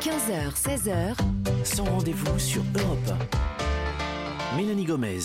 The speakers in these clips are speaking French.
15h, 16h, Sans rendez-vous sur Europe 1. Mélanie Gomez.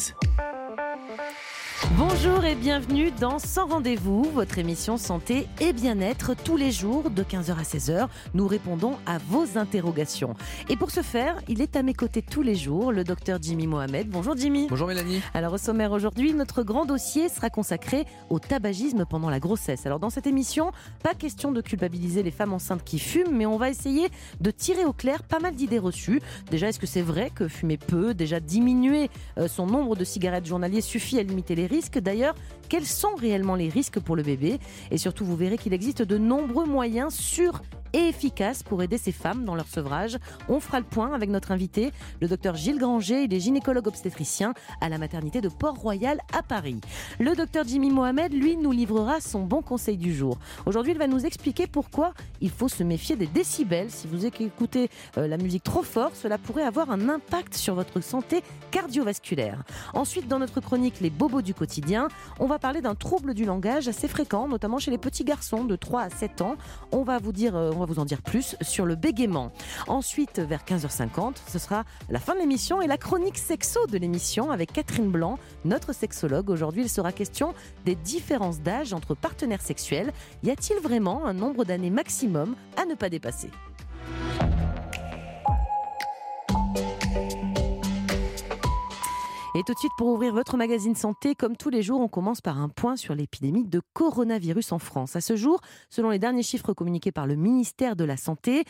Bonjour et bienvenue dans Sans rendez-vous, votre émission santé et bien-être tous les jours de 15h à 16h. Nous répondons à vos interrogations. Et pour ce faire, il est à mes côtés tous les jours, le docteur Jimmy Mohamed. Bonjour Jimmy. Bonjour Mélanie. Alors au sommaire aujourd'hui, notre grand dossier sera consacré au tabagisme pendant la grossesse. Alors dans cette émission, pas question de culpabiliser les femmes enceintes qui fument, mais on va essayer de tirer au clair pas mal d'idées reçues. Déjà, est-ce que c'est vrai que fumer peu, déjà diminuer son nombre de cigarettes journaliers suffit à limiter les risques? D'ailleurs, quels sont réellement les risques pour le bébé? Et surtout, vous verrez qu'il existe de nombreux moyens sûrs et efficaces pour aider ces femmes dans leur sevrage. On fera le point avec notre invité, le docteur Gilles Granger. Il est gynécologue obstétricien à la maternité de Port-Royal à Paris. Le docteur Jimmy Mohamed, lui, nous livrera son bon conseil du jour. Aujourd'hui, il va nous expliquer pourquoi il faut se méfier des décibels. Si vous écoutez la musique trop fort, cela pourrait avoir un impact sur votre santé cardiovasculaire. Ensuite, dans notre chronique Les bobos du quotidien, on va parler d'un trouble du langage assez fréquent, notamment chez les petits garçons de 3 à 7 ans. On va vous en dire plus sur le bégaiement. Ensuite, vers 15h50, ce sera la fin de l'émission et la chronique sexo de l'émission avec Catherine Blanc, notre sexologue. Aujourd'hui, il sera question des différences d'âge entre partenaires sexuels. Y a-t-il vraiment un nombre d'années maximum à ne pas dépasser ? Et tout de suite, pour ouvrir votre magazine santé, comme tous les jours, on commence par un point sur l'épidémie de coronavirus en France. À ce jour, selon les derniers chiffres communiqués par le ministère de la Santé,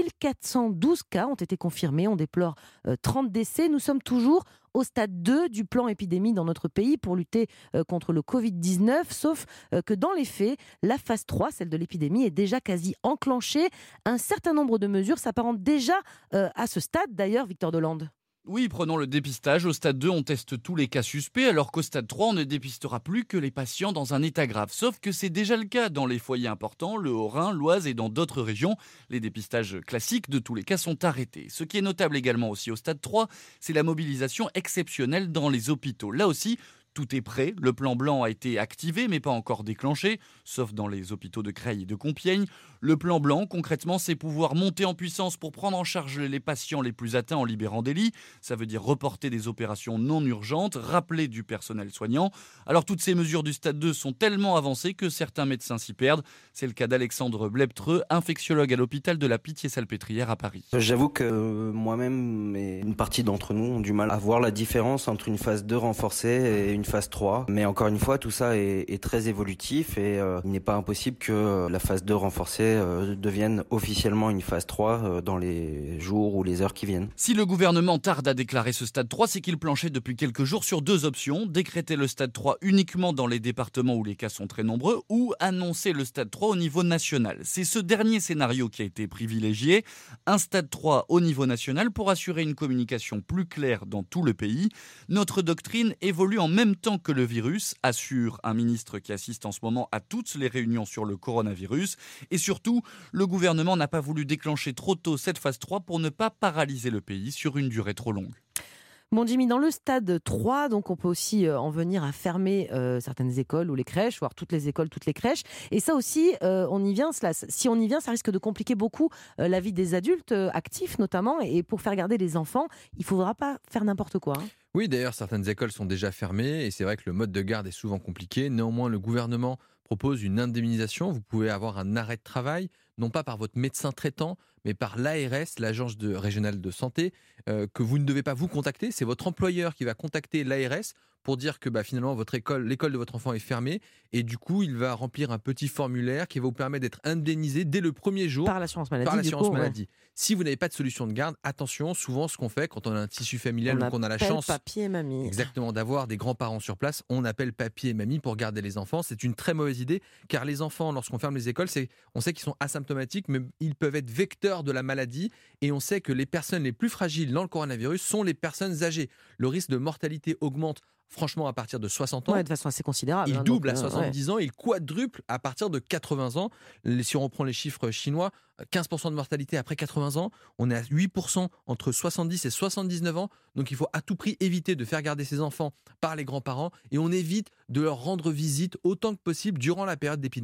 1412 cas ont été confirmés. On déplore 30 décès. Nous sommes toujours au stade 2 du plan épidémie dans notre pays pour lutter contre le Covid-19, sauf que dans les faits, la phase 3, celle de l'épidémie, est déjà quasi enclenchée. Un certain nombre de mesures s'apparentent déjà à ce stade, d'ailleurs, Victor Delande. Oui, prenons le dépistage. Au stade 2, on teste tous les cas suspects, alors qu'au stade 3, on ne dépistera plus que les patients dans un état grave. Sauf que c'est déjà le cas dans les foyers importants, le Haut-Rhin, l'Oise et dans d'autres régions. Les dépistages classiques de tous les cas sont arrêtés. Ce qui est notable également aussi au stade 3, c'est la mobilisation exceptionnelle dans les hôpitaux. Là aussi, tout est prêt, le plan blanc a été activé mais pas encore déclenché, sauf dans les hôpitaux de Creil et de Compiègne. Le plan blanc, concrètement, c'est pouvoir monter en puissance pour prendre en charge les patients les plus atteints en libérant des lits. Ça veut dire reporter des opérations non urgentes, rappeler du personnel soignant. Alors toutes ces mesures du stade 2 sont tellement avancées que certains médecins s'y perdent. C'est le cas d'Alexandre Bleptreux, infectiologue à l'hôpital de la Pitié-Salpêtrière à Paris. J'avoue que moi-même et une partie d'entre nous ont du mal à voir la différence entre une phase 2 renforcée et une phase 3. Mais encore une fois, tout ça est très évolutif et il n'est pas impossible que la phase 2 renforcée devienne officiellement une phase 3 dans les jours ou les heures qui viennent. Si le gouvernement tarde à déclarer ce stade 3, c'est qu'il planchait depuis quelques jours sur 2 options. Décréter le stade 3 uniquement dans les départements où les cas sont très nombreux ou annoncer le stade 3 au niveau national. C'est ce dernier scénario qui a été privilégié. Un stade 3 au niveau national pour assurer une communication plus claire dans tout le pays. Notre doctrine évolue en même temps que le virus, assure un ministre qui assiste en ce moment à toutes les réunions sur le coronavirus. Et surtout, le gouvernement n'a pas voulu déclencher trop tôt cette phase 3 pour ne pas paralyser le pays sur une durée trop longue. Bon Jimmy, dans le stade 3, donc on peut aussi en venir à fermer certaines écoles ou les crèches, voire toutes les écoles, toutes les crèches. Et ça aussi, si on y vient, ça risque de compliquer beaucoup la vie des adultes actifs notamment. Et pour faire garder les enfants, il ne faudra pas faire n'importe quoi. Oui, d'ailleurs, certaines écoles sont déjà fermées et c'est vrai que le mode de garde est souvent compliqué. Néanmoins, le gouvernement propose une indemnisation. Vous pouvez avoir un arrêt de travail, non pas par votre médecin traitant, mais par l'ARS, l'agence régionale de santé, que vous ne devez pas vous contacter. C'est votre employeur qui va contacter l'ARS pour dire que finalement l'école de votre enfant est fermée et du coup il va remplir un petit formulaire qui va vous permettre d'être indemnisé dès le premier jour par l'assurance maladie. Ouais. Si vous n'avez pas de solution de garde, attention, souvent ce qu'on fait quand on a un tissu familial ou qu'on a la chance papy et mamie. Exactement, d'avoir des grands-parents sur place, on appelle papy et mamie pour garder les enfants. C'est une très mauvaise idée car les enfants, lorsqu'on ferme les écoles, on sait qu'ils sont asymptomatiques mais ils peuvent être vecteurs de la maladie et on sait que les personnes les plus fragiles dans le coronavirus sont les personnes âgées. Le risque de mortalité augmente franchement à partir de 60 ans. Ouais, de façon assez considérable. Il double à 70 ans, il quadruple à partir de 80 ans. Si on reprend les chiffres chinois, 15% de mortalité après 80 ans, on est à 8% entre 70 et 79 ans. Donc il faut à tout prix éviter de faire garder ses enfants par les grands-parents et on évite de leur rendre visite autant que possible durant la période d'épidémie.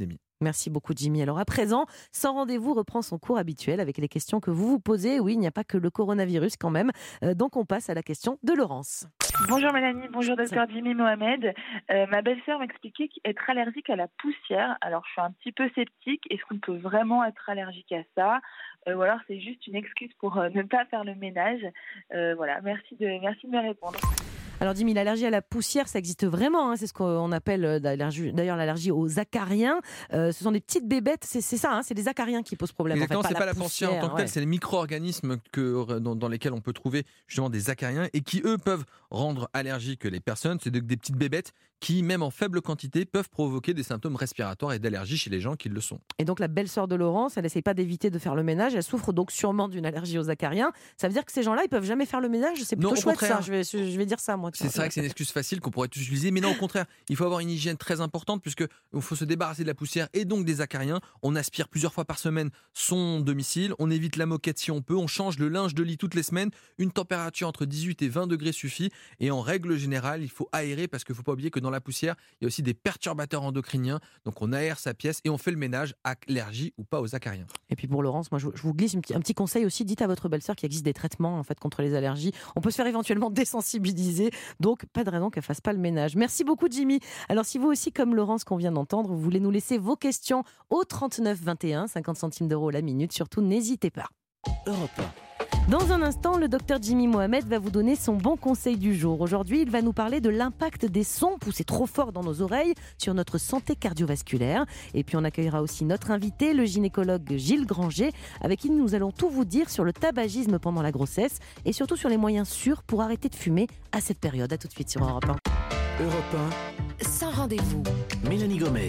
Merci beaucoup Jimmy. Alors à présent, Sans rendez-vous reprend son cours habituel avec les questions que vous vous posez. Oui, il n'y a pas que le coronavirus quand même. Donc on passe à la question de Laurence. Bonjour Mélanie, bonjour docteur Jimmy Mohamed. Ma belle-sœur m'expliquait être allergique à la poussière. Alors je suis un petit peu sceptique. Est-ce qu'on peut vraiment être allergique à ça ou alors c'est juste une excuse pour ne pas faire le ménage? Voilà, merci de me répondre. Alors Jimmy, l'allergie à la poussière, ça existe vraiment. C'est ce qu'on appelle d'ailleurs l'allergie aux acariens. Ce sont des petites bébêtes, c'est ça, c'est les acariens qui posent problème. Exactement, en fait, c'est pas la poussière en tant que telle, c'est les micro-organismes dans lesquels on peut trouver justement des acariens et qui eux peuvent rendre allergiques les personnes. C'est des petites bébêtes qui, même en faible quantité, peuvent provoquer des symptômes respiratoires et d'allergie chez les gens qui le sont. Et donc la belle-sœur de Laurence, elle n'essaye pas d'éviter de faire le ménage, elle souffre donc sûrement d'une allergie aux acariens. Ça veut dire que ces gens-là, ils peuvent jamais faire le ménage? C'est plutôt chouette ça, je vais dire ça moi. C'est vrai que c'est une excuse facile qu'on pourrait tous utiliser, mais non, au contraire, il faut avoir une hygiène très importante puisqu'il faut se débarrasser de la poussière et donc des acariens. On aspire plusieurs fois par semaine son domicile, on évite la moquette si on peut, on change le linge de lit toutes les semaines, une température entre 18 et 20 degrés suffit et en règle générale, il faut aérer parce qu'il ne faut pas oublier que dans la poussière, il y a aussi des perturbateurs endocriniens, donc on aère sa pièce et on fait le ménage, allergie ou pas aux acariens. Et puis pour Laurence, moi je vous glisse un petit conseil aussi, dites à votre belle-sœur qu'il existe des traitements en fait contre les allergies. On peut se faire éventuellement désensibiliser, donc pas de raison qu'elle fasse pas le ménage. Merci beaucoup Jimmy. Alors si vous aussi, comme Laurence qu'on vient d'entendre, vous voulez nous laisser vos questions au 39 21, 50 centimes d'euros la minute, surtout n'hésitez pas. Europe 1. Dans un instant, le docteur Jimmy Mohamed va vous donner son bon conseil du jour. Aujourd'hui, il va nous parler de l'impact des sons poussés trop fort dans nos oreilles sur notre santé cardiovasculaire. Et puis on accueillera aussi notre invité, le gynécologue Gilles Granger, avec qui nous allons tout vous dire sur le tabagisme pendant la grossesse et surtout sur les moyens sûrs pour arrêter de fumer à cette période. À tout de suite sur Europe 1. Europe Sans rendez-vous. 1. Mélanie Gomez.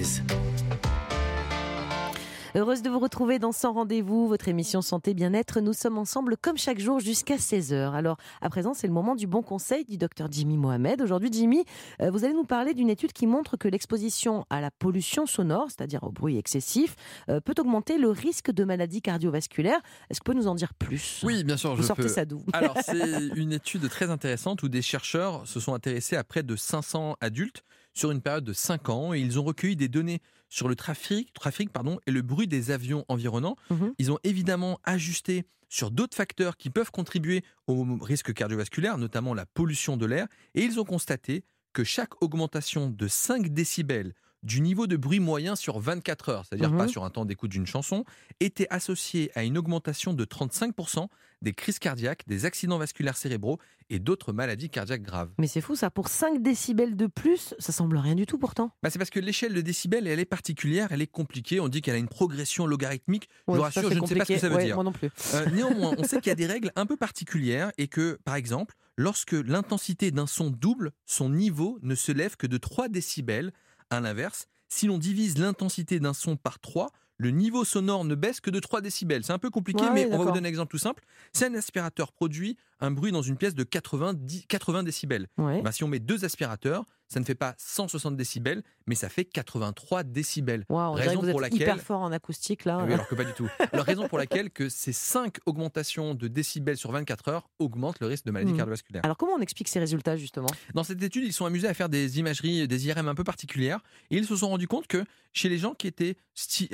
Heureuse de vous retrouver dans Sans rendez-vous, votre émission Santé Bien-être. Nous sommes ensemble comme chaque jour jusqu'à 16h. Alors, à présent, c'est le moment du bon conseil du docteur Jimmy Mohamed. Aujourd'hui, Jimmy, vous allez nous parler d'une étude qui montre que l'exposition à la pollution sonore, c'est-à-dire au bruit excessif, peut augmenter le risque de maladies cardiovasculaires. Est-ce que vous pouvez nous en dire plus? Oui, bien sûr, vous je sortez peux. ça d'où? Alors, c'est une étude très intéressante où des chercheurs se sont intéressés à près de 500 adultes sur une période de 5 ans et ils ont recueilli des données sur le trafic et le bruit des avions environnants. Ils ont évidemment ajusté sur d'autres facteurs qui peuvent contribuer au risque cardiovasculaire, notamment la pollution de l'air, et ils ont constaté que chaque augmentation de 5 décibels du niveau de bruit moyen sur 24 heures, c'est-à-dire pas sur un temps d'écoute d'une chanson, était associée à une augmentation de 35% des crises cardiaques, des accidents vasculaires cérébraux et d'autres maladies cardiaques graves. Mais c'est fou ça, pour 5 décibels de plus, ça semble rien du tout pourtant. C'est parce que l'échelle de décibels, elle est particulière, elle est compliquée, on dit qu'elle a une progression logarithmique. Je vous rassure, je ne sais pas ce que ça veut dire. Moi non plus. Néanmoins, on sait qu'il y a des règles un peu particulières et que, par exemple, lorsque l'intensité d'un son double, son niveau ne se lève que de 3 décibels. À l'inverse, si l'on divise l'intensité d'un son par 3, le niveau sonore ne baisse que de 3 décibels. C'est un peu compliqué, mais on va vous donner un exemple tout simple. Si un aspirateur produit un bruit dans une pièce de 80 décibels, si on met 2 aspirateurs, ça ne fait pas 160 décibels, mais ça fait 83 décibels. Raison vous êtes hyper fort en acoustique là. Oui, alors que pas du tout. La raison pour laquelle que ces 5 augmentations de décibels sur 24 heures augmentent le risque de maladie cardiovasculaire. Alors comment on explique ces résultats justement? Dans cette étude, ils sont amusés à faire des imageries, des IRM un peu particulières, et ils se sont rendus compte que chez les gens qui étaient qui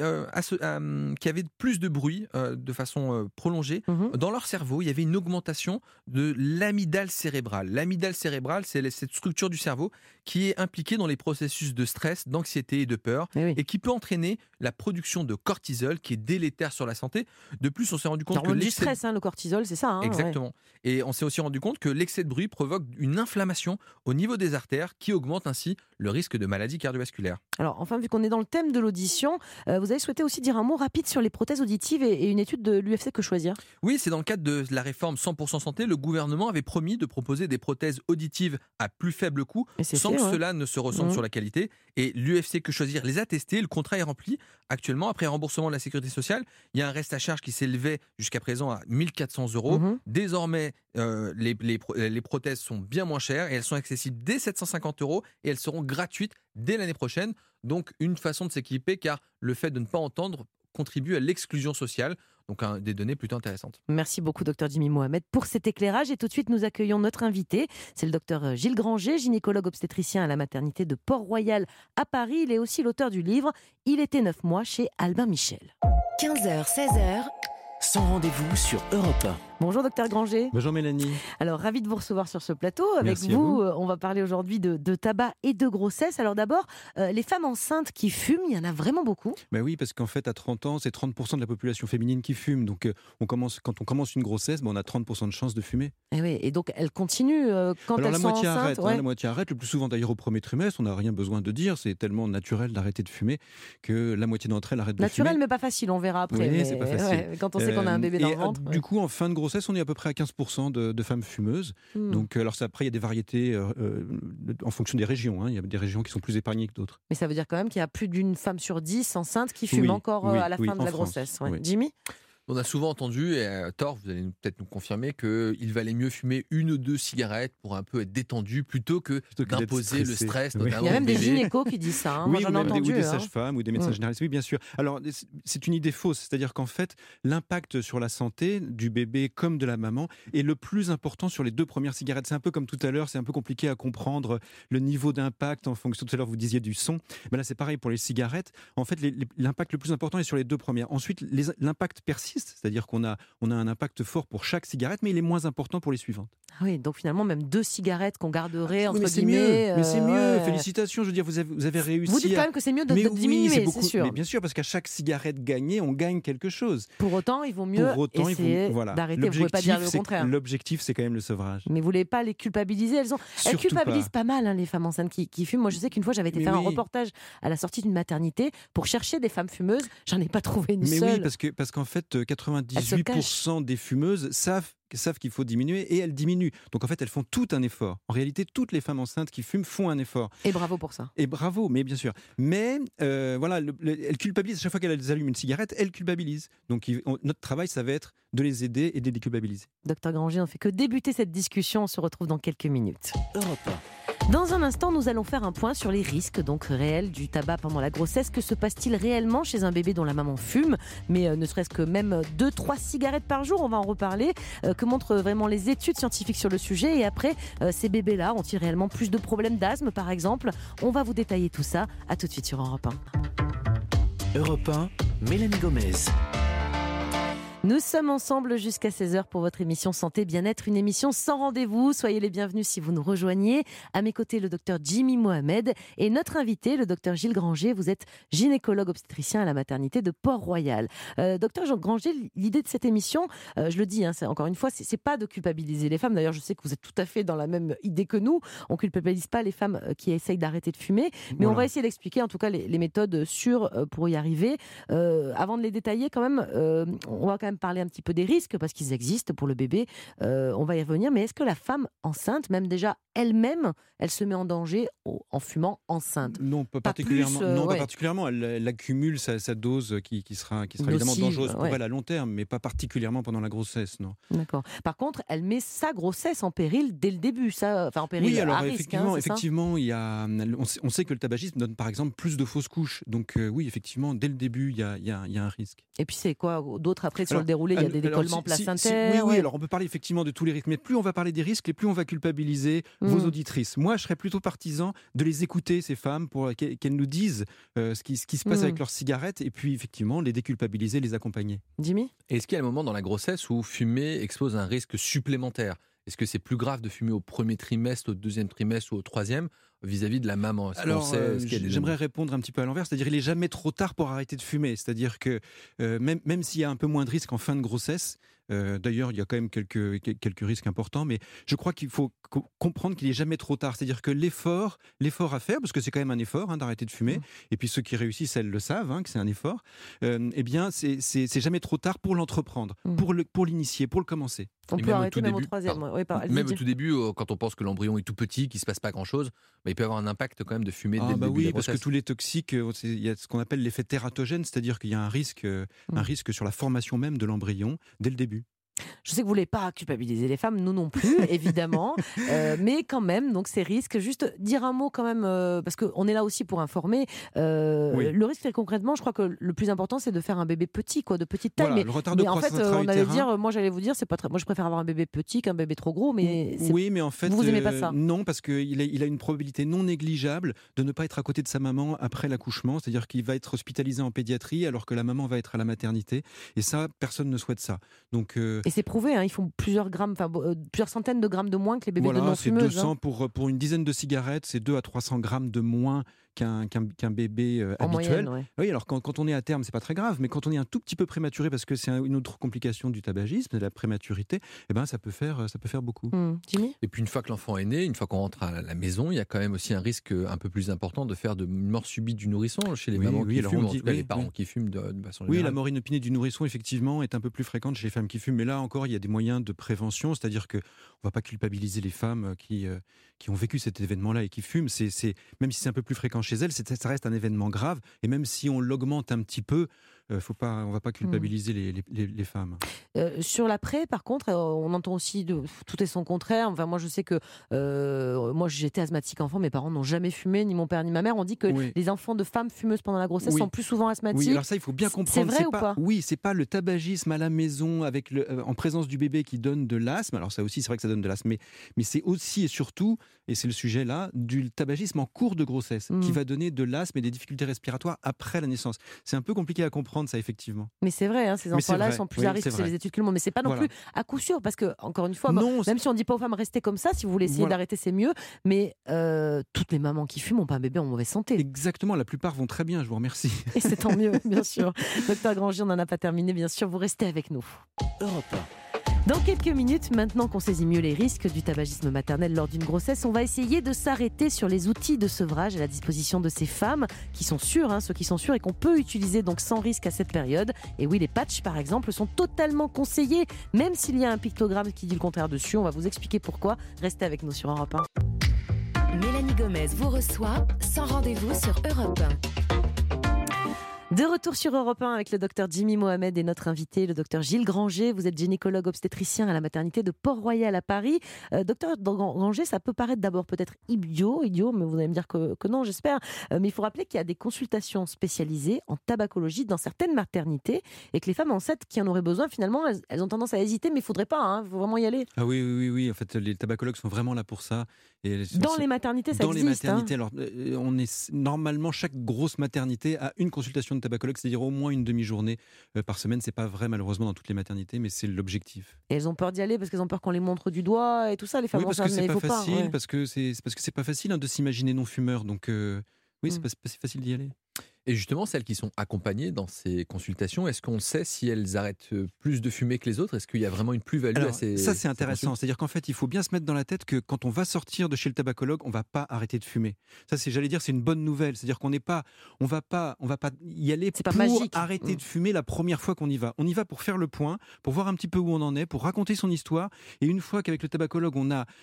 avaient plus de bruit de façon prolongée, dans leur cerveau, il y avait une augmentation de l'amygdale cérébrale. L'amygdale cérébrale, c'est cette structure du cerveau qui est impliquée dans les processus de stress, d'anxiété et de peur, et qui peut entraîner la production de cortisol, qui est délétère sur la santé. De plus, on s'est rendu compte que du stress, le cortisol, c'est ça. Exactement. Et on s'est aussi rendu compte que l'excès de bruit provoque une inflammation au niveau des artères, qui augmente ainsi le risque de maladie cardiovasculaire. Alors, enfin, vu qu'on est dans le thème de l'audition, vous avez souhaité aussi dire un mot rapide sur les prothèses auditives et une étude de l'UFC Que Choisir. Oui, c'est dans le cadre de la réforme 100% santé, le gouvernement avait promis de proposer des prothèses auditives à plus faible coût, sans que cela ne se ressente sur la qualité. Et l'UFC Que Choisir les a testés, le contrat est rempli. Actuellement, après remboursement de la sécurité sociale, il y a un reste à charge qui s'élevait jusqu'à présent à 1 400 €. Désormais, les prothèses sont bien moins chères et elles sont accessibles dès 750 € et elles seront gratuites dès l'année prochaine. Donc une façon de s'équiper, car le fait de ne pas entendre contribue à l'exclusion sociale. Donc des données plutôt intéressantes. Merci beaucoup, docteur Jimmy Mohamed, pour cet éclairage. Et tout de suite, nous accueillons notre invité. C'est le docteur Gilles Granger, gynécologue obstétricien à la maternité de Port-Royal à Paris. Il est aussi l'auteur du livre « Il était 9 mois » chez Albin Michel. 15h, 16h, sans rendez-vous sur Europe 1. Bonjour docteur Granger. Bonjour Mélanie. Alors ravi de vous recevoir sur ce plateau. Avec Merci à vous, vous. On va parler aujourd'hui de tabac et de grossesse. Alors d'abord, les femmes enceintes qui fument, il y en a vraiment beaucoup. Ben oui, parce qu'en fait, à 30 ans, c'est 30% de la population féminine qui fume. Donc, quand on commence une grossesse, on a 30% de chances de fumer. Et, oui, et donc elles continuent quand Alors, elles la sont moitié enceintes. arrête. Ouais. La moitié arrête. Le plus souvent, d'ailleurs, au premier trimestre, on n'a rien besoin de dire. C'est tellement naturel d'arrêter de fumer que la moitié d'entre elles arrêtent de fumer. Naturel, mais pas facile. On verra après. Oui, mais, c'est pas facile. Quand on sait qu'on a un bébé dans le ventre. Du coup, en fin de grossesse, on est à peu près à 15% de femmes fumeuses. Donc, alors après, il y a des variétés en fonction des régions. Il y a des régions qui sont plus épargnées que d'autres. Mais ça veut dire quand même qu'il y a plus d'une femme sur 10 enceinte qui fume encore à la fin de la grossesse. Ouais. Oui. Jimmy ? On a souvent entendu, et à tort, vous allez peut-être nous confirmer, qu'il valait mieux fumer 1 ou 2 cigarettes pour un peu être détendu plutôt que d'imposer le stress, Oui. notamment Il y a même au des bébé. gynécos qui disent ça. Moi, Oui, j'en ai entendu. ou des sages-femmes ou des médecins généralistes. Oui, bien sûr. Alors, c'est une idée fausse. C'est-à-dire qu'en fait, l'impact sur la santé du bébé comme de la maman est le plus important sur les 2 premières cigarettes. C'est un peu comme tout à l'heure, c'est un peu compliqué à comprendre le niveau d'impact en fonction. Tout à l'heure, vous disiez du son. Mais là, c'est pareil pour les cigarettes. En fait, l'impact le plus important est sur les 2 premières. Ensuite, l'impact persiste. C'est-à-dire qu'on a un impact fort pour chaque cigarette, mais il est moins important pour les suivantes. Oui, donc finalement, même 2 cigarettes qu'on garderait, entre mais c'est guillemets. mieux. Mais c'est mieux. Ouais. Félicitations. Je veux dire, vous avez réussi. Vous dites quand même que c'est mieux de Mais diminuer, oui, c'est sûr. Mais bien sûr, parce qu'à chaque cigarette gagnée, on gagne quelque chose. Pour autant, il vaut mieux essayer d'arrêter. Vous ne pouvez pas dire le contraire. L'objectif, c'est quand même le sevrage. Mais vous ne voulez pas les culpabiliser. Elles culpabilisent pas mal, les femmes enceintes qui fument. Moi, je sais qu'une fois, j'avais été faire un reportage à la sortie d'une maternité pour chercher des femmes fumeuses. J'en ai pas trouvé une seule. Mais oui, parce qu'en fait, 98% des fumeuses savent qu'il faut diminuer et elles diminuent. Donc en fait, elles font tout un effort. En réalité, toutes les femmes enceintes qui fument font un effort. Et bravo pour ça. Et bravo, mais bien sûr. Mais voilà, elles culpabilisent. À chaque fois qu'elles allument une cigarette, elles culpabilisent. Donc notre travail, ça va être de les aider et de les déculpabiliser. Docteur Granger, on ne fait que débuter cette discussion. On se retrouve dans quelques minutes. Europe 1. Dans un instant, nous allons faire un point sur les risques donc réels du tabac pendant la grossesse. Que se passe-t-il réellement chez un bébé dont la maman fume, mais ne serait-ce que même 2-3 cigarettes par jour, on va en reparler. Que montrent vraiment les études scientifiques sur le sujet? Et après, ces bébés-là ont-ils réellement plus de problèmes d'asthme, par exemple? On va vous détailler tout ça. À tout de suite sur Europe 1. Europe 1, Mélanie Gomez. Nous sommes ensemble jusqu'à 16h pour votre émission Santé Bien-être, une émission sans rendez-vous. Soyez les bienvenus si vous nous rejoignez. À mes côtés, le docteur Jimmy Mohamed et notre invité, le docteur Gilles Granger. Vous êtes gynécologue obstétricien à la maternité de Port-Royal. Docteur Jean Granger, l'idée de cette émission, je le dis, encore une fois, c'est pas de culpabiliser les femmes. D'ailleurs, je sais que vous êtes tout à fait dans la même idée que nous. On culpabilise pas les femmes qui essayent d'arrêter de fumer, mais on va essayer d'expliquer en tout cas les méthodes sûres pour y arriver. Avant de les détailler, quand même, on va quand même parler un petit peu des risques parce qu'ils existent pour le bébé. On va y revenir. Mais est-ce que la femme enceinte, même déjà elle-même, elle se met en danger en fumant enceinte? Non, pas particulièrement. Pas particulièrement. Elle accumule sa dose qui sera évidemment dangereuse pour elle à long terme, mais pas particulièrement pendant la grossesse, non. D'accord. Par contre, elle met sa grossesse en péril dès le début, en péril. Oui, alors à risque, effectivement, on sait que le tabagisme donne par exemple plus de fausses couches. Donc oui, effectivement, dès le début, il y a un risque. Et puis c'est quoi d'autre après sur le déroulé? Il y a des décollements placentaires. Oui, alors on peut parler effectivement de tous les risques, mais plus on va parler des risques, et plus on va culpabiliser vos auditrices. Moi, je serais plutôt partisan de les écouter, ces femmes, pour qu'elles nous disent ce qui se passe avec leurs cigarettes, et puis effectivement les déculpabiliser, les accompagner. Jimmy ? Est-ce qu'il y a un moment dans la grossesse où fumer expose un risque supplémentaire? Est-ce que c'est plus grave de fumer au premier trimestre, au deuxième trimestre ou au troisième vis-à-vis de la maman? Alors, j'aimerais répondre un petit peu à l'envers, c'est-à-dire il n'est jamais trop tard pour arrêter de fumer. C'est-à-dire que même s'il y a un peu moins de risques en fin de grossesse, d'ailleurs il y a quand même quelques risques importants, mais je crois qu'il faut comprendre qu'il n'est jamais trop tard. C'est-à-dire que l'effort à faire, parce que c'est quand même un effort d'arrêter de fumer, et puis ceux qui réussissent, elles le savent, que c'est un effort, eh bien c'est jamais trop tard pour l'entreprendre, pour l'initier, pour le commencer. On peut arrêter même au troisième. Même au tout début, quand on pense que l'embryon est tout petit, qu'il ne se passe pas grand-chose, il peut avoir un impact quand même de fumer dès le début de la grossesse. Oui, parce que tous les toxiques, il y a ce qu'on appelle l'effet tératogène, c'est-à-dire qu'il y a un risque sur la formation même de l'embryon dès le début. Je sais que vous voulez pas culpabiliser les femmes, nous non plus, évidemment, mais quand même, donc ces risques, juste dire un mot quand même, parce qu'on est là aussi pour informer. Le risque, très concrètement, je crois que le plus important, c'est de faire un bébé petit, de petite taille. Voilà, le retard de mais en fait, croissance on allait intra-utérin. dire, moi j'allais vous dire, c'est pas très... moi je préfère avoir un bébé petit qu'un bébé trop gros, mais Oui, mais en fait, vous aimez pas ça. non, parce qu'il a une probabilité non négligeable de ne pas être à côté de sa maman après l'accouchement, c'est-à-dire qu'il va être hospitalisé en pédiatrie alors que la maman va être à la maternité, et ça, personne ne souhaite ça. Donc, et c'est prouvé, hein, ils font plusieurs centaines de grammes de moins que les bébés de voilà, c'est non-fumeuses. 200 pour une dizaine de cigarettes, c'est 2 à 300 grammes de moins qu'un bébé En habituel. moyenne, ouais. Oui, alors quand on est à terme, c'est pas très grave, mais quand on est un tout petit peu prématuré, parce que c'est une autre complication du tabagisme, de la prématurité, eh ben ça peut faire beaucoup. Jimmy ? Et puis une fois que l'enfant est né, une fois qu'on rentre à la maison, il y a quand même aussi un risque un peu plus important de faire de mort subite du nourrisson chez les mamans qui alors fument, on en dit- tout cas oui, les parents oui. qui fument de façon Oui, générale. la mort inopinée du nourrisson, effectivement, est un peu plus fréquente chez les femmes qui fument. Mais là encore, il y a des moyens de prévention, c'est-à-dire qu'on ne va pas culpabiliser les femmes qui ont vécu cet événement-là et qui fument. Même si c'est un peu plus fréquent chez elles, ça reste un événement grave. Et même si on l'augmente un petit peu, on ne va pas culpabiliser les femmes. Sur l'après, par contre, on entend aussi tout est son contraire. Enfin, moi, je sais que moi, j'étais asthmatique enfant. Mes parents n'ont jamais fumé, ni mon père ni ma mère. On dit que Oui. les enfants de femmes fumeuses pendant la grossesse Oui. sont plus souvent asthmatiques. Oui, alors ça, il faut bien comprendre. C'est vrai ou pas ? Oui, c'est pas le tabagisme à la maison en présence du bébé qui donne de l'asthme. Alors ça aussi, c'est vrai que ça donne de l'asthme, mais c'est aussi et surtout, et c'est le sujet là, du tabagisme en cours de grossesse qui va donner de l'asthme et des difficultés respiratoires après la naissance. C'est un peu compliqué à comprendre, ça, effectivement. Mais c'est vrai, hein, ces Mais c'est enfants-là vrai. sont plus Oui, à risque, c'est c'est vrai. les études que le monde. Mais c'est pas non Voilà. plus à coup sûr, parce que, encore une fois, Non, même si on dit pas aux femmes restez comme ça, si vous voulez essayer Voilà. d'arrêter, c'est mieux. Mais toutes les mamans qui fument n'ont pas un bébé en mauvaise santé. Exactement, la plupart vont très bien, je vous remercie. Et c'est tant mieux, bien sûr. Docteur Granger, on n'en a pas terminé, bien sûr. Vous restez avec nous. Europe Dans quelques minutes, maintenant qu'on saisit mieux les risques du tabagisme maternel lors d'une grossesse, on va essayer de s'arrêter sur les outils de sevrage à la disposition de ces femmes qui sont sûres, ceux qui sont sûrs et qu'on peut utiliser donc sans risque à cette période. Et oui, les patchs par exemple sont totalement conseillés, même s'il y a un pictogramme qui dit le contraire dessus. On va vous expliquer pourquoi. Restez avec nous sur Europe 1. Mélanie Gomez vous reçoit sans rendez-vous sur Europe 1. De retour sur Europe 1 avec le docteur Jimmy Mohamed et notre invité, le docteur Gilles Granger. Vous êtes gynécologue obstétricien à la maternité de Port-Royal à Paris. Docteur Granger, ça peut paraître d'abord peut-être idiot, mais vous allez me dire que non, j'espère. Mais il faut rappeler qu'il y a des consultations spécialisées en tabacologie dans certaines maternités et que les femmes enceintes qui en auraient besoin, finalement, elles ont tendance à hésiter, mais il ne faudrait pas, il faut vraiment y aller. Ah oui. En fait, les tabacologues sont vraiment là pour ça. Et Dans les maternités, ça Dans existe. les maternités, alors normalement chaque grosse maternité a une consultation de tabacologue, c'est-à-dire au moins une demi-journée par semaine. C'est pas vrai malheureusement dans toutes les maternités, mais c'est l'objectif. Et elles ont peur d'y aller parce qu'elles ont peur qu'on les montre du doigt et tout ça, les femmes Oui, parce que enceintes, c'est mais il pas faut facile, pas. Ouais. parce que c'est pas facile de s'imaginer non fumeur. Donc oui, c'est pas si facile d'y aller. Et justement, celles qui sont accompagnées dans ces consultations, est-ce qu'on sait si elles arrêtent plus de fumer que les autres ? Est-ce qu'il y a vraiment une plus-value à Alors, ces ça, c'est ces intéressant. consultes ? C'est-à-dire qu'en fait, il faut bien se mettre dans la tête que quand on va sortir de chez le tabacologue, on va pas arrêter de fumer. Ça, j'allais dire, c'est une bonne nouvelle. C'est-à-dire qu'on on va pas y aller C'est pas pour magique. arrêter de fumer la première fois qu'on y va. On y va pour faire le point, pour voir un petit peu où on en est, pour raconter son histoire. Et une fois qu'avec le tabacologue, on a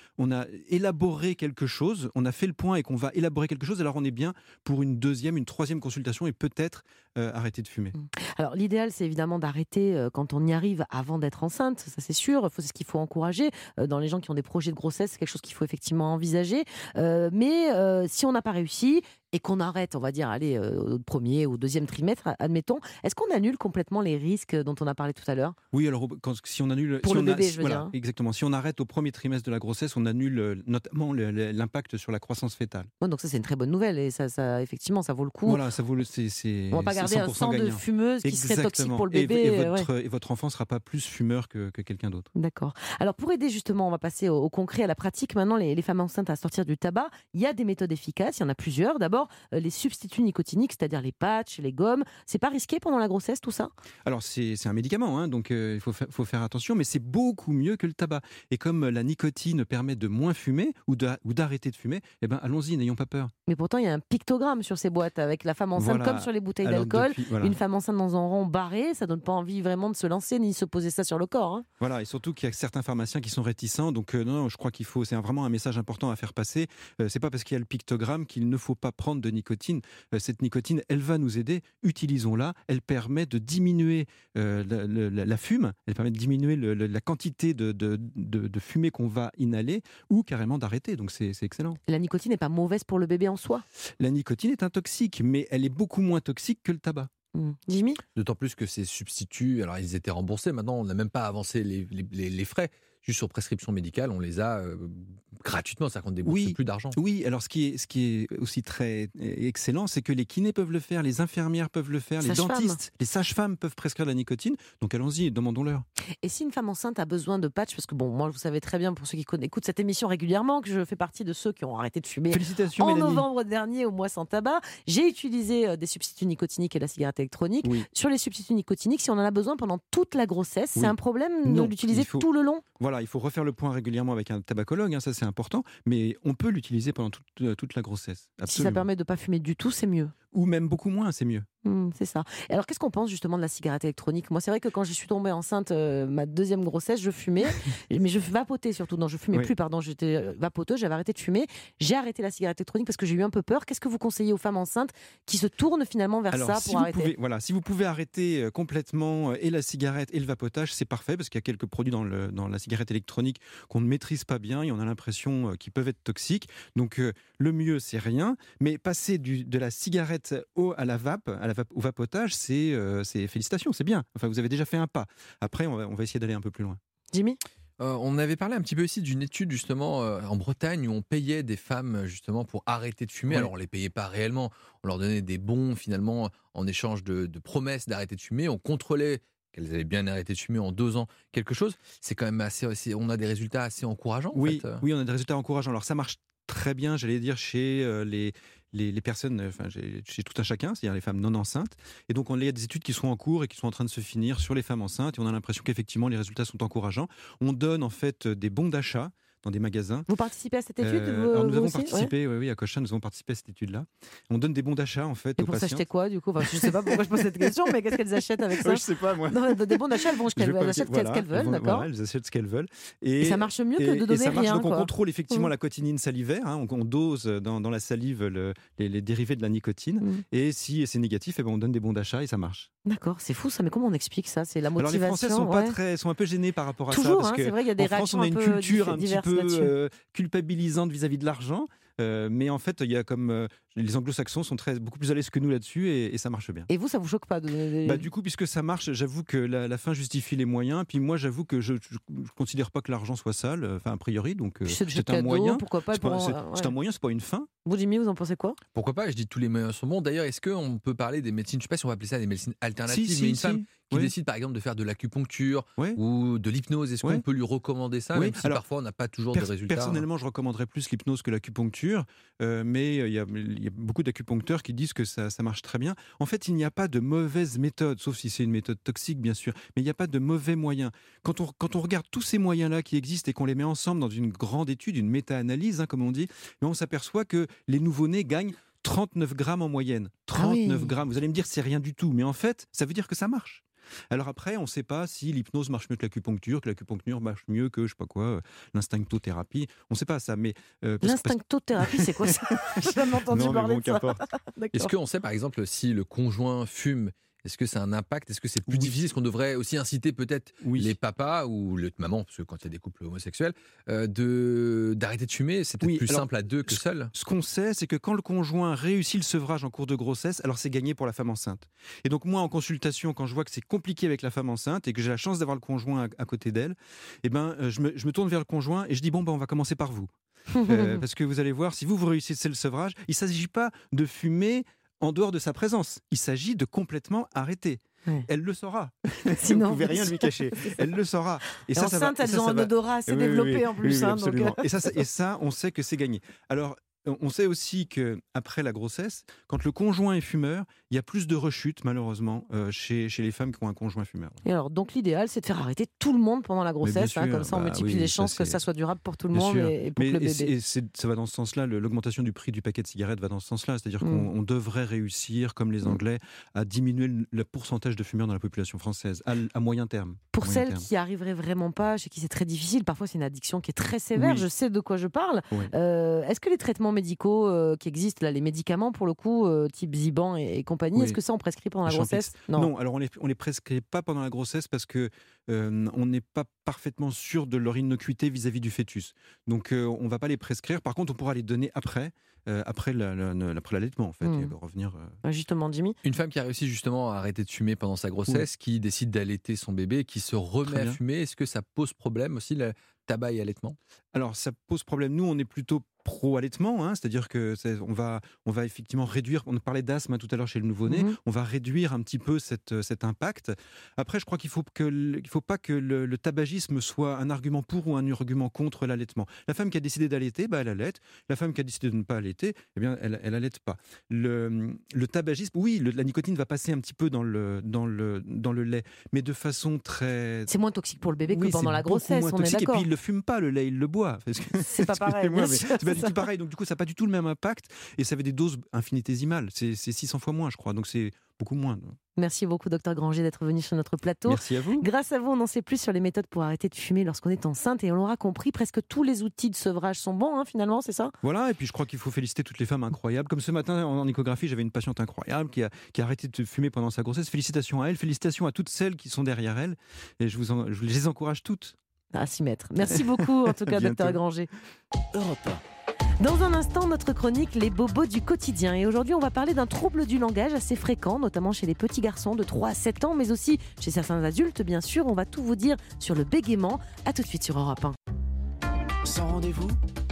élaboré quelque chose, on a fait le point et qu'on va élaborer quelque chose, alors on est bien pour une deuxième, une troisième consultation et peut-être arrêter de fumer. Alors l'idéal, c'est évidemment d'arrêter quand on y arrive avant d'être enceinte, ça c'est sûr, c'est ce qu'il faut encourager. Dans les gens qui ont des projets de grossesse, c'est quelque chose qu'il faut effectivement envisager. Mais si on n'a pas réussi et qu'on arrête, on va dire, au premier ou deuxième trimestre, admettons, est-ce qu'on annule complètement les risques dont on a parlé tout à l'heure ? Oui, alors si on annule... Pour si le on a- bébé, je veux voilà, dire, hein. Exactement. Si on arrête au premier trimestre de la grossesse, on annule notamment l'impact sur la croissance fétale. Ouais, donc ça c'est une très bonne nouvelle et ça effectivement ça vaut le coup. Voilà, ça vaut On va pas garder un 100% sang de gagnant. fumeuse qui serait toxique Exactement. pour le bébé. Et votre enfant ne sera pas plus fumeur que quelqu'un d'autre. D'accord. Alors pour aider justement, on va passer au concret, à la pratique maintenant, les femmes enceintes à sortir du tabac. Il y a des méthodes efficaces, il y en a plusieurs. D'abord, les substituts nicotiniques, c'est-à-dire les patchs, les gommes. C'est pas risqué pendant la grossesse tout ça ? Alors c'est un médicament, donc il faut faire attention, mais c'est beaucoup mieux que le tabac. Et comme la nicotine permet de moins fumer ou d'arrêter de fumer, eh ben allons-y, n'ayons pas peur. Mais pourtant, il y a un pictogramme sur ces boîtes avec la femme enceinte, Voilà. comme sur les bouteilles Alors, d'alcool. voilà. Une femme enceinte dans un rond barré, ça donne pas envie vraiment de se lancer ni se poser ça sur le corps. Hein. Voilà, et surtout qu'il y a certains pharmaciens qui sont réticents, donc non, je crois qu'il faut, c'est vraiment un message important à faire passer. C'est pas parce qu'il y a le pictogramme qu'il ne faut pas prendre prendre de nicotine. Cette nicotine, elle va nous aider, utilisons-la. Elle permet de diminuer la fume, elle permet de diminuer la quantité de fumée qu'on va inhaler ou carrément d'arrêter. Donc c'est excellent. La nicotine n'est pas mauvaise pour le bébé en soi. La nicotine est un toxique, mais elle est beaucoup moins toxique que le tabac. Jimmy ? D'autant plus que ces substituts, alors ils étaient remboursés, maintenant on n'a même pas avancé les frais. Juste sur prescription médicale, on les a gratuitement, ça compte débourser plus d'argent. Oui, alors ce qui est aussi très excellent, c'est que les kinés peuvent le faire, les infirmières peuvent le faire, les dentistes, les sages-femmes peuvent prescrire de la nicotine. Donc allons-y, demandons-leur. Et si une femme enceinte a besoin de patch, parce que bon, moi vous savez très bien, pour ceux qui écoutent cette émission régulièrement, que je fais partie de ceux qui ont arrêté de fumer Félicitations, en Mélanie. novembre dernier au mois sans tabac, j'ai utilisé des substituts nicotiniques et la cigarette électronique. Oui. Sur les substituts nicotiniques, si on en a besoin pendant toute la grossesse, c'est un problème de l'utiliser tout le long ? Voilà, il faut refaire le point régulièrement avec un tabacologue, ça c'est important, mais on peut l'utiliser pendant toute la grossesse. Absolument. Si ça permet de ne pas fumer du tout, c'est mieux. Ou même beaucoup moins, c'est mieux. C'est ça. Et alors, qu'est-ce qu'on pense justement de la cigarette électronique ? Moi, c'est vrai que quand je suis tombée enceinte, ma deuxième grossesse, je fumais, mais je vapotais surtout. Non, je fumais plus, pardon, j'étais vapoteuse, j'avais arrêté de fumer. J'ai arrêté la cigarette électronique parce que j'ai eu un peu peur. Qu'est-ce que vous conseillez aux femmes enceintes qui se tournent finalement vers ça pour arrêter ? Si vous pouvez arrêter complètement et la cigarette et le vapotage, c'est parfait parce qu'il y a quelques produits dans la cigarette électronique qu'on ne maîtrise pas bien et on a l'impression qu'ils peuvent être toxiques. Donc le mieux, c'est rien. Mais passer de la cigarette au vapotage, c'est félicitations, c'est bien. Enfin, vous avez déjà fait un pas. Après, on va essayer d'aller un peu plus loin. Jimmy ? On avait parlé un petit peu ici d'une étude justement en Bretagne où on payait des femmes justement pour arrêter de fumer. Alors on les payait pas réellement, on leur donnait des bons finalement en échange de promesses d'arrêter de fumer. On contrôlait qu'elles avaient bien arrêté de fumer en 2 ans quelque chose. C'est quand même on a des résultats assez encourageants. Oui, en fait. Oui, on a des résultats encourageants. Alors ça marche très bien, j'allais dire, chez les personnes, chez tout un chacun, c'est-à-dire les femmes non enceintes. Et donc, il y a des études qui sont en cours et qui sont en train de se finir sur les femmes enceintes. Et on a l'impression qu'effectivement, les résultats sont encourageants. On donne en fait des bons d'achat dans des magasins. Vous participez à cette étude alors nous avons aussi participé, oui, à Cochin, nous avons participé à cette étude-là. On donne des bons d'achat en fait aux patients. Et pour s'acheter quoi du coup ? Je ne sais pas pourquoi je pose cette question, mais qu'est-ce qu'elles achètent avec ça ? Je ne sais pas moi. Non, des bons d'achat, elles achètent ce qu'elles veulent, d'accord ? Voilà, elles achètent ce qu'elles veulent. Et ça marche mieux que de donner ça marche, rien. Donc on contrôle effectivement la cotinine salivaire, on dose dans la salive les dérivés de la nicotine. Et si c'est négatif, on donne des bons d'achat et ça marche. D'accord, c'est fou ça, mais comment on explique ça ? C'est la motivation. Alors les Français sont un peu gênés par rapport à Toujours, ça. Parce c'est vrai, il y a des réactions un peu France, on a une culture un petit peu culpabilisante vis-à-vis de l'argent. Mais en fait, il y a les anglo-saxons sont beaucoup plus à l'aise que nous là-dessus et ça marche bien. Et vous, ça vous choque pas Du coup, puisque ça marche, j'avoue que la fin justifie les moyens. Puis moi, j'avoue que je considère pas que l'argent soit sale, enfin a priori. Donc c'est un moyen. Pourquoi pas c'est un moyen, c'est pas une fin. Vous, Jimmy, vous en pensez quoi ? Pourquoi pas ? Je dis tous les moyens sont bons. D'ailleurs, est-ce qu'on peut parler des médecines ? Je ne sais pas si on va appeler ça des médecines alternatives, mais une femme qui décide par exemple de faire de l'acupuncture ou de l'hypnose, est-ce qu'on peut lui recommander ça, même si parfois on n'a pas toujours de résultats ? Personnellement, je recommanderais plus l'hypnose que l'acupuncture, mais il y a beaucoup d'acupuncteurs qui disent que ça marche très bien. En fait, il n'y a pas de mauvaise méthode, sauf si c'est une méthode toxique, bien sûr, mais il n'y a pas de mauvais moyens. Quand on regarde tous ces moyens-là qui existent et qu'on les met ensemble dans une grande étude, une méta-analyse, comme on dit, on s'aperçoit que les nouveau-nés gagnent 39 grammes en moyenne. 39 grammes. Vous allez me dire, c'est rien du tout, mais en fait, ça veut dire que ça marche. Alors après, on ne sait pas si l'hypnose marche mieux que l'acupuncture marche mieux que, je sais pas quoi, l'instinctothérapie. On ne sait pas ça, mais... l'instinctothérapie, c'est quoi ça ? J'ai jamais entendu parler de ça. Est-ce qu'on sait, par exemple, si le conjoint fume, est-ce que c'est un impact ? Est-ce que c'est plus difficile ? Est-ce qu'on devrait aussi inciter peut-être les papas ou les mamans, parce que quand il y a des couples homosexuels, d'arrêter de fumer ? C'est peut-être plus simple à 2 que seul. Ce qu'on sait, c'est que quand le conjoint réussit le sevrage en cours de grossesse, alors c'est gagné pour la femme enceinte. Et donc moi, en consultation, quand je vois que c'est compliqué avec la femme enceinte et que j'ai la chance d'avoir le conjoint à côté d'elle, je me tourne vers le conjoint et je dis, on va commencer par vous. Parce que vous allez voir, si vous réussissez le sevrage, il ne s'agit pas de fumer en dehors de sa présence. Il s'agit de complètement arrêter. Elle le saura. Sinon, vous ne pouvez rien lui cacher. Elle le saura. Et ça, elles ont un odorat assez développé en plus. Absolument. Donc... Et ça, on sait que c'est gagné. Alors, on sait aussi qu'après la grossesse, quand le conjoint est fumeur, il y a plus de rechutes, malheureusement, chez les femmes qui ont un conjoint fumeur. Et alors, donc l'idéal, c'est de faire arrêter tout le monde pendant la grossesse. Comme ça, on multiplie les chances que ça soit durable pour tout le monde et pour le bébé. Ça va dans ce sens-là. L'augmentation du prix du paquet de cigarettes va dans ce sens-là. C'est-à-dire qu'on devrait réussir, comme les Anglais, à diminuer le pourcentage de fumeurs dans la population française, à moyen terme. Pour celles qui n'y arriveraient vraiment pas, chez qui c'est très difficile, parfois c'est une addiction qui est très sévère, je sais de quoi je parle. Est-ce que les traitements médicaux qui existent, là, les médicaments pour le coup, type Ziban et compagnie. Oui. Est-ce que ça on prescrit pendant la Champix. grossesse? Non, alors on les prescrit pas pendant la grossesse parce que on n'est pas parfaitement sûr de leur innocuité vis-à-vis du fœtus. Donc on va pas les prescrire. Par contre, on pourra les donner après l'allaitement en fait, et revenir. Justement, Jimmy. Une femme qui a réussi justement à arrêter de fumer pendant sa grossesse, qui décide d'allaiter son bébé, qui se remet à fumer, est-ce que ça pose problème aussi, le tabac et allaitement? Alors ça pose problème. Nous, on est plutôt pro-allaitement, c'est-à-dire que on va effectivement réduire, on parlait d'asthme tout à l'heure chez le nouveau-né, on va réduire un petit peu cet impact. Après, je crois qu'il faut pas que le tabagisme soit un argument pour ou un argument contre l'allaitement. La femme qui a décidé d'allaiter, elle allaite. La femme qui a décidé de ne pas allaiter, eh bien, elle allaite pas. Le tabagisme, oui, la nicotine va passer un petit peu dans le lait, mais de façon très... C'est moins toxique pour le bébé que pendant la grossesse, on est d'accord. Et puis il le fume pas, le lait, il le boit. C'est pas pareil. C'est pas du tout pareil, donc du coup ça n'a pas du tout le même impact et ça avait des doses infinitésimales, c'est 600 fois moins je crois, donc c'est beaucoup moins. Merci beaucoup Dr Granger d'être venu sur notre plateau. Merci à vous. Grâce à vous on en sait plus sur les méthodes pour arrêter de fumer lorsqu'on est enceinte et on l'aura compris, presque tous les outils de sevrage sont bons finalement, c'est ça? Voilà, et puis je crois qu'il faut féliciter toutes les femmes incroyables, comme ce matin en échographie j'avais une patiente incroyable qui a arrêté de fumer pendant sa grossesse. Félicitations à elle, félicitations à toutes celles qui sont derrière elle et je les encourage toutes à s'y mettre. Merci beaucoup en tout cas Dr Granger. Europe 1. Dans un instant, notre chronique Les bobos du quotidien. Et aujourd'hui, on va parler d'un trouble du langage assez fréquent, notamment chez les petits garçons de 3 à 7 ans, mais aussi chez certains adultes, bien sûr. On va tout vous dire sur le bégaiement. À tout de suite sur Europe 1. Sans rendez-vous,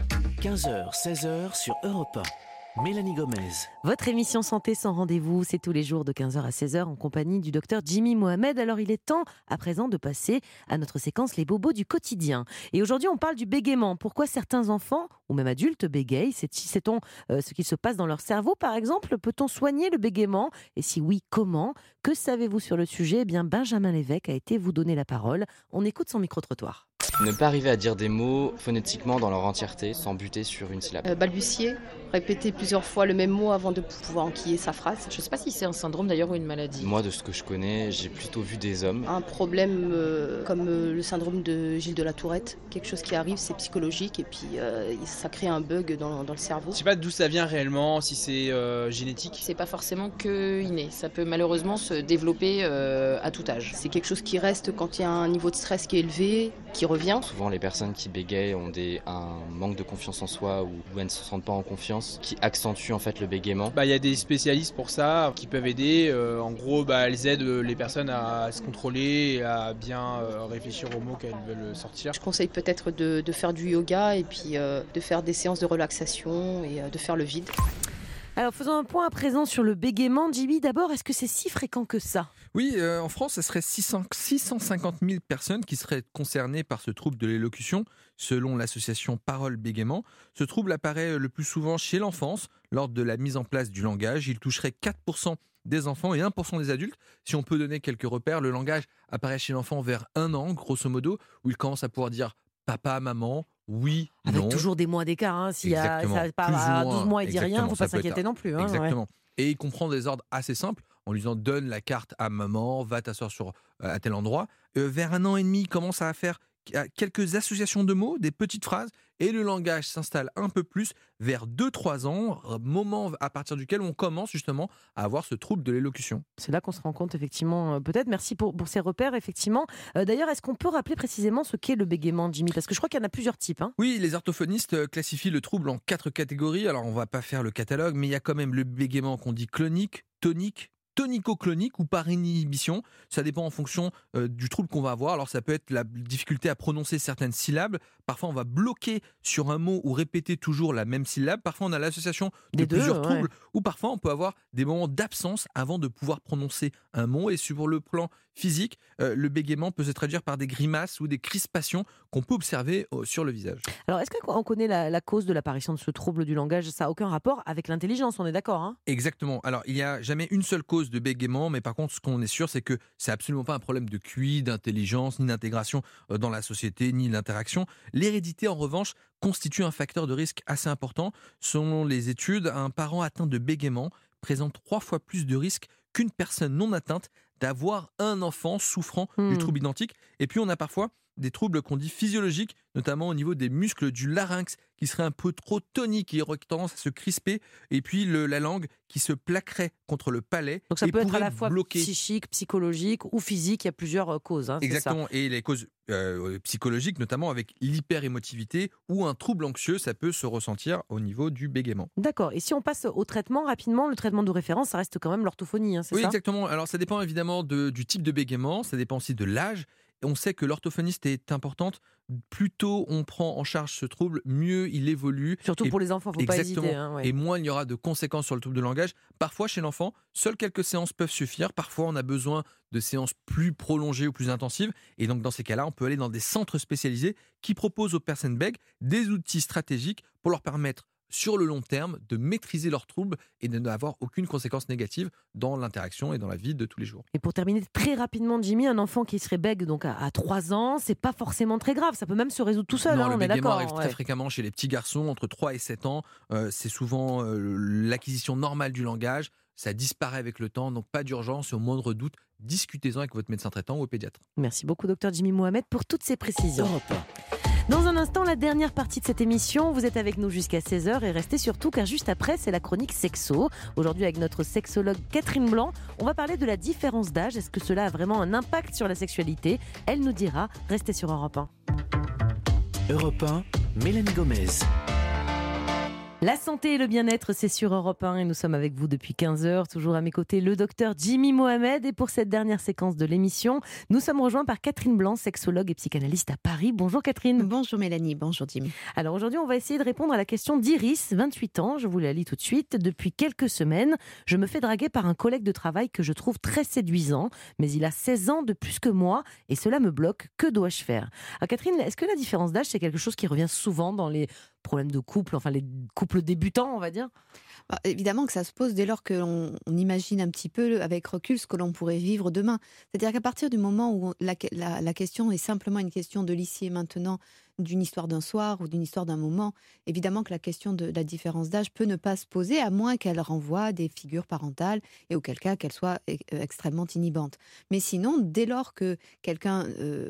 15h, 16h sur Europe 1. Mélanie Gomez. Votre émission Santé sans rendez-vous, c'est tous les jours de 15h à 16h en compagnie du docteur Jimmy Mohamed. Alors il est temps à présent de passer à notre séquence Les bobos du quotidien. Et aujourd'hui on parle du bégaiement. Pourquoi certains enfants ou même adultes bégayent? Sait-on ce qui se passe dans leur cerveau par exemple? Peut-on soigner le bégaiement? Et si oui, comment? Que savez-vous sur le sujet? Eh bien Benjamin Lévesque a été vous donner la parole. On écoute son micro-trottoir. Ne pas arriver à dire des mots phonétiquement dans leur entièreté, sans buter sur une syllabe. Balbutier, répéter plusieurs fois le même mot avant de pouvoir enquiller sa phrase. Je ne sais pas si c'est un syndrome d'ailleurs ou une maladie. Moi, de ce que je connais, j'ai plutôt vu des hommes. Un problème comme le syndrome de Gilles de la Tourette, quelque chose qui arrive, c'est psychologique et puis ça crée un bug dans le cerveau. Je sais pas d'où ça vient réellement, si c'est génétique. C'est pas forcément que inné, ça peut malheureusement se développer à tout âge. C'est quelque chose qui reste quand il y a un niveau de stress qui est élevé, qui revient. Souvent, les personnes qui bégayent ont un manque de confiance en soi ou elles ne se sentent pas en confiance, qui accentue en fait le bégaiement. Il y a des spécialistes pour ça qui peuvent aider. En gros, elles aident les personnes à se contrôler et à bien réfléchir aux mots qu'elles veulent sortir. Je conseille peut-être de faire du yoga et puis de faire des séances de relaxation et de faire le vide. Alors faisons un point à présent sur le bégaiement. Jimmy, d'abord, est-ce que c'est si fréquent que ça? Oui, en France, ce serait 650 000 personnes qui seraient concernées par ce trouble de l'élocution, selon l'association Parole Bégaiement. Ce trouble apparaît le plus souvent chez l'enfance, lors de la mise en place du langage. Il toucherait 4% des enfants et 1% des adultes. Si on peut donner quelques repères, le langage apparaît chez l'enfant vers 1 an, grosso modo, où il commence à pouvoir dire papa, maman, oui, avec non. Toujours des mois d'écart. S'il y a ça part à 12 mois et dit rien, il ne faut pas s'inquiéter non plus. Exactement. Ouais. Et il comprend des ordres assez simples. On lui disant donne la carte à maman, va t'asseoir à tel endroit. Vers 1 an et demi, il commence à faire quelques associations de mots, des petites phrases, et le langage s'installe un peu plus vers 2-3 ans, moment à partir duquel on commence justement à avoir ce trouble de l'élocution. C'est là qu'on se rend compte effectivement, peut-être. Merci pour ces repères, effectivement. D'ailleurs, est-ce qu'on peut rappeler précisément ce qu'est le bégaiement, Jimmy? Parce que je crois qu'il y en a plusieurs types. Oui, les orthophonistes classifient le trouble en 4 catégories. Alors, on ne va pas faire le catalogue, mais il y a quand même le bégaiement qu'on dit clonique, tonique, tonico-clonique ou par inhibition. Ça dépend en fonction du trouble qu'on va avoir. Alors ça peut être la difficulté à prononcer certaines syllabes. Parfois on va bloquer sur un mot ou répéter toujours la même syllabe. Parfois on a l'association de plusieurs troubles. Ou parfois on peut avoir des moments d'absence avant de pouvoir prononcer un mot. Et sur le plan physique, le bégaiement peut se traduire par des grimaces ou des crispations qu'on peut observer sur le visage. Alors est-ce qu'on connaît la cause de l'apparition de ce trouble du langage? Ça n'a aucun rapport avec l'intelligence, on est d'accord, hein? Exactement. Alors il n'y a jamais une seule cause de bégaiement, mais par contre ce qu'on est sûr c'est que c'est absolument pas un problème de QI, d'intelligence, ni d'intégration dans la société, ni d'interaction. L'hérédité en revanche constitue un facteur de risque assez important. Selon les études, un parent atteint de bégaiement présente 3 fois plus de risques qu'une personne non atteinte d'avoir un enfant souffrant du trouble identique. Et puis on a parfois des troubles qu'on dit physiologiques, notamment au niveau des muscles du larynx, qui seraient un peu trop toniques et auraient tendance à se crisper, et puis la langue qui se plaquerait contre le palais. Donc ça et peut être à pourrait la fois bloquer. psychique, psychologique ou physique, il y a plusieurs causes. C'est Exactement, ça. et les causes psychologiques, notamment avec l'hyperémotivité ou un trouble anxieux, ça peut se ressentir au niveau du bégaiement. D'accord, et si on passe au traitement rapidement, le traitement de référence, ça reste quand même l'orthophonie, c'est Oui, ça ? exactement. Alors ça dépend évidemment du type de bégaiement, ça dépend aussi de l'âge. On sait que l'orthophoniste est importante. Plus tôt on prend en charge ce trouble, mieux il évolue. Surtout pour les enfants, il ne faut pas hésiter. Et moins il y aura de conséquences sur le trouble de langage. Parfois, chez l'enfant, seules quelques séances peuvent suffire. Parfois, on a besoin de séances plus prolongées ou plus intensives. Et donc, dans ces cas-là, on peut aller dans des centres spécialisés qui proposent aux personnes bègues des outils stratégiques pour leur permettre, sur le long terme, de maîtriser leurs troubles et de n'avoir aucune conséquence négative dans l'interaction et dans la vie de tous les jours. Et pour terminer très rapidement, Jimmy, un enfant qui serait bègue donc à 3 ans, c'est pas forcément très grave, ça peut même se résoudre tout seul, Non, on le est bégaiement d'accord. arrive très fréquemment chez les petits garçons entre 3 et 7 ans. C'est souvent l'acquisition normale du langage. Ça disparaît avec le temps, donc pas d'urgence. Et au moindre doute, discutez-en avec votre médecin traitant ou au pédiatre. Merci beaucoup, docteur Jimmy Mohamed, pour toutes ces précisions. Dans un instant, la dernière partie de cette émission. Vous êtes avec nous jusqu'à 16h et restez surtout car juste après, c'est la chronique sexo. Aujourd'hui, avec notre sexologue Catherine Blanc, on va parler de la différence d'âge. Est-ce que cela a vraiment un impact sur la sexualité ? Elle nous dira. Restez sur Europe 1. Europe 1, Mélanie Gomez. La santé et le bien-être, c'est sur Europe 1 et nous sommes avec vous depuis 15h. Toujours à mes côtés, le docteur Jimmy Mohamed. Et pour cette dernière séquence de l'émission, nous sommes rejoints par Catherine Blanc, sexologue et psychanalyste à Paris. Bonjour Catherine. Bonjour Mélanie, bonjour Jimmy. Alors aujourd'hui, on va essayer de répondre à la question d'Iris, 28 ans. Je vous la lis tout de suite. Depuis quelques semaines, je me fais draguer par un collègue de travail que je trouve très séduisant. Mais il a 16 ans de plus que moi et cela me bloque. Que dois-je faire ? Alors Catherine, est-ce que la différence d'âge, c'est quelque chose qui revient souvent dans les problèmes de couple, enfin les couples débutants, on va dire ? Évidemment que ça se pose dès lors qu'on imagine un petit peu avec recul ce que l'on pourrait vivre demain. C'est-à-dire qu'à partir du moment où la question est simplement une question de l'ici et maintenant, d'une histoire d'un soir ou d'une histoire d'un moment, évidemment que la question de la différence d'âge peut ne pas se poser à moins qu'elle renvoie à des figures parentales et auquel cas qu'elle soit extrêmement inhibante. Mais sinon, dès lors que quelqu'un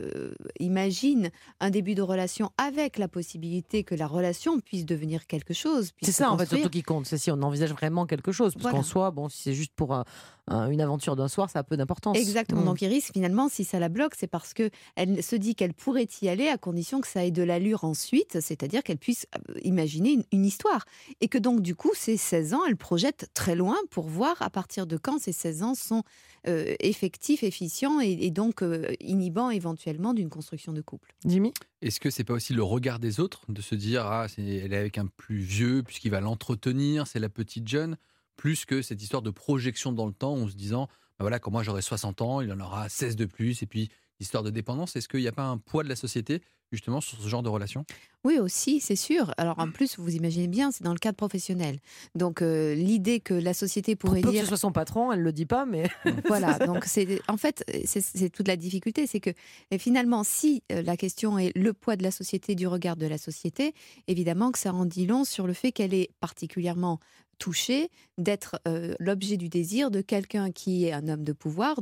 imagine un début de relation avec la possibilité que la relation puisse devenir quelque chose, c'est ça en fait surtout qui compte, c'est si on envisage vraiment quelque chose, parce qu'en soi, bon, si c'est juste pour une aventure d'un soir, ça a peu d'importance. Exactement, donc Iris, finalement, si ça la bloque, c'est parce qu'elle se dit qu'elle pourrait y aller à condition que ça ait de l'allure ensuite, c'est-à-dire qu'elle puisse imaginer une histoire. Et que donc, du coup, ces 16 ans, elle projette très loin pour voir à partir de quand ces 16 ans sont effectifs, efficients et donc inhibants éventuellement d'une construction de couple. Jimmy ? Est-ce que c'est pas aussi le regard des autres, de se dire elle est avec un plus vieux puisqu'il va l'entretenir, c'est la petite jeune, plus que cette histoire de projection dans le temps en se disant voilà, quand moi j'aurai 60 ans, il en aura 16 de plus, et puis histoire de dépendance. Est-ce qu'il n'y a pas un poids de la société justement sur ce genre de relation ? Oui, aussi, c'est sûr. Alors en plus, vous imaginez bien, c'est dans le cadre professionnel. Donc l'idée que la société pourrait dire... que ce soit son patron, elle ne le dit pas, mais... Voilà, donc en fait, c'est toute la difficulté, c'est que finalement, si la question est le poids de la société, du regard de la société, évidemment que ça en dit long sur le fait qu'elle est particulièrement touchée d'être l'objet du désir de quelqu'un qui est un homme de pouvoir,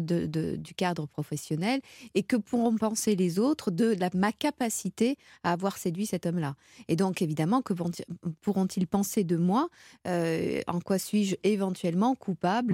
du cadre professionnel, et que pourront penser les autres de ma capacité à avoir séduit cet homme-là. Et donc, évidemment, que pourront-ils penser de moi ? En quoi suis-je éventuellement coupable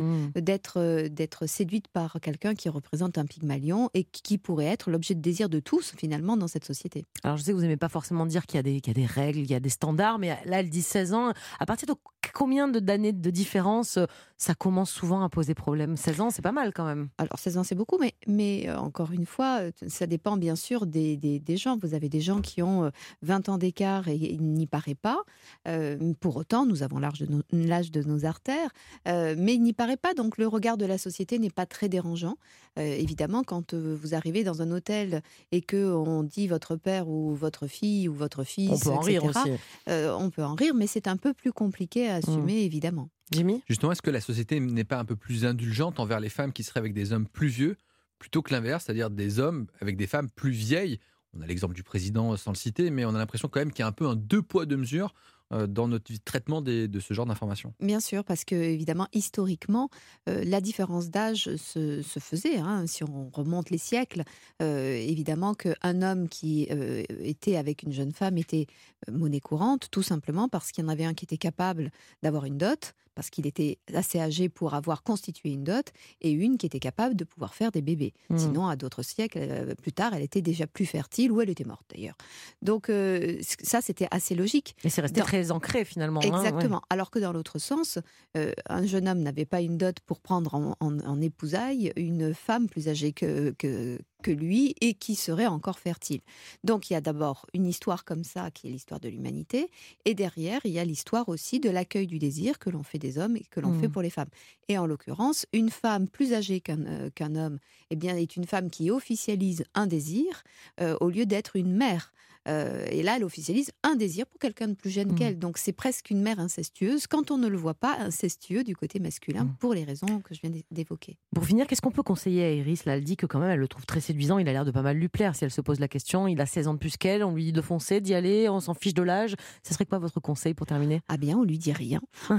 d'être séduite par quelqu'un qui représente un Pygmalion et qui pourrait être l'objet de désir de tous, finalement, dans cette société. Alors, je sais que vous n'aimez pas forcément dire qu'il y a des règles, il y a des standards, mais là, elle dit 16 ans. À partir de combien d'années de différence ça commence souvent à poser problème ? 16 ans, c'est pas mal quand même. Alors 16 ans, c'est beaucoup, mais encore une fois, ça dépend bien sûr des gens. Vous avez des gens qui ont 20 ans d'écart et il n'y paraît pas. Pour autant, nous avons l'âge de nos artères, mais il n'y paraît pas. Donc le regard de la société n'est pas très dérangeant. Évidemment, quand vous arrivez dans un hôtel et qu'on dit votre père ou votre fille ou votre fils, on peut en rire aussi. On peut en rire, mais c'est un peu plus compliqué à assumer, évidemment. Jimmy ? Justement, est-ce que la société n'est pas un peu plus indulgente envers les femmes qui seraient avec des hommes plus vieux, plutôt que l'inverse, c'est-à-dire des hommes avec des femmes plus vieilles ? On a l'exemple du président sans le citer, mais on a l'impression quand même qu'il y a un peu un deux poids deux mesures dans notre traitement de ce genre d'informations. Bien sûr, parce que évidemment, historiquement, la différence d'âge se faisait. Si on remonte les siècles, évidemment qu'un homme qui était avec une jeune femme était monnaie courante, tout simplement parce qu'il y en avait un qui était capable d'avoir une dot, parce qu'il était assez âgé pour avoir constitué une dot, et une qui était capable de pouvoir faire des bébés. Sinon, à d'autres siècles, plus tard, elle était déjà plus fertile, ou elle était morte d'ailleurs. Donc ça, c'était assez logique. Et c'est resté très ancré finalement. Exactement. Ouais. Alors que dans l'autre sens, un jeune homme n'avait pas une dot pour prendre en épousailles une femme plus âgée que lui et qui serait encore fertile. Donc il y a d'abord une histoire comme ça qui est l'histoire de l'humanité, et derrière il y a l'histoire aussi de l'accueil du désir que l'on fait des hommes et que l'on fait pour les femmes. Et en l'occurrence, une femme plus âgée qu'un homme, eh bien, est une femme qui officialise un désir au lieu d'être une mère. Et là, elle officialise un désir pour quelqu'un de plus jeune qu'elle. Donc, c'est presque une mère incestueuse, quand on ne le voit pas incestueux du côté masculin, pour les raisons que je viens d'évoquer. Pour finir, qu'est-ce qu'on peut conseiller à Iris? Là, elle dit que quand même, elle le trouve très séduisant. Il a l'air de pas mal lui plaire. Si elle se pose la question, il a 16 ans de plus qu'elle. On lui dit de foncer, d'y aller. On s'en fiche de l'âge. Ce serait quoi votre conseil pour terminer? Ah bien, on lui dit rien.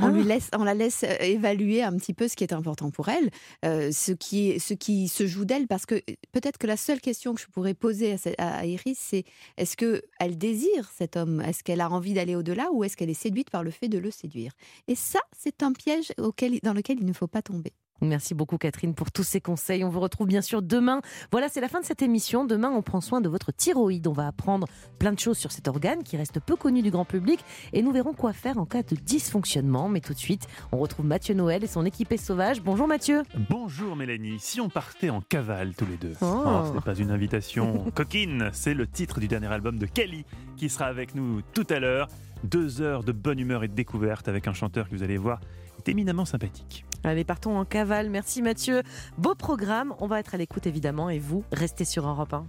On la laisse évaluer un petit peu ce qui est important pour elle, ce qui se joue d'elle. Parce que peut-être que la seule question que je pourrais poser à Iris, c'est est-ce que elle désire cet homme? Est-ce qu'elle a envie d'aller au-delà, ou est-ce qu'elle est séduite par le fait de le séduire? Et ça, c'est un piège dans lequel il ne faut pas tomber. Merci beaucoup Catherine pour tous ces conseils. On vous retrouve bien sûr demain. Voilà, c'est la fin de cette émission. Demain, on prend soin de votre thyroïde. On va apprendre plein de choses sur cet organe qui reste peu connu du grand public, et nous verrons quoi faire en cas de dysfonctionnement. Mais tout de suite, on retrouve Mathieu Noël et son équipée sauvage. Bonjour Mathieu. Bonjour Mélanie. Si on partait en cavale tous les deux? Ce n'est pas une invitation coquine, c'est le titre du dernier album de Kali qui sera avec nous tout à l'heure. 2 heures de bonne humeur et de découverte avec un chanteur que vous allez voir est éminemment sympathique. Allez, partons en cavale. Merci Mathieu. Beau programme. On va être à l'écoute évidemment, et vous, restez sur Europe 1.